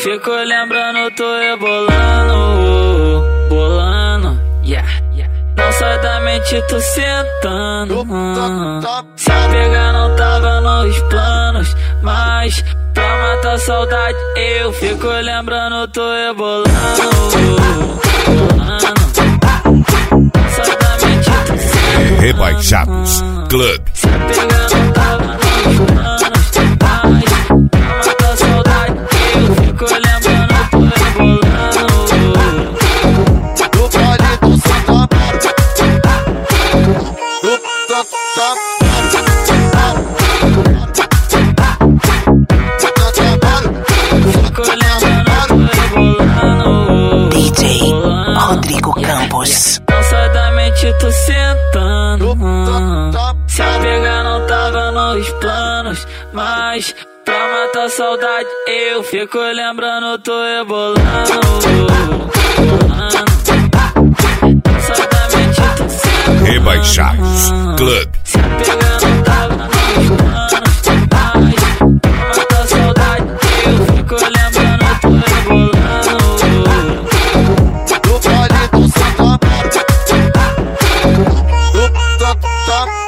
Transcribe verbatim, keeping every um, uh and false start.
fico lembrando, tô rebolando, bolando, yeah. Não sai da mente, tô sentando. hum. Se a pegar não tava nos planos, mas pra matar a saudade eu fico lembrando, tô rebolando, bolando. Não sai da mente, tô sentando. Rebaixados Club. Se a pegar não tava nos planos, mas pra matar a saudade eu fico lembrando, tô rebolando. D J Rodrigo Campos. Não sai da mente, tô sentando. hum. Se a pegar não tava nos planos, mas pra matar a saudade eu fico lembrando, tô rebolando, bolando. Não sai da mente, tô sentando. Rebaixados Club. Se a pegar não tava nos planos, mas pra matar a saudade eu fico lembrando, tô rebolando. Stop.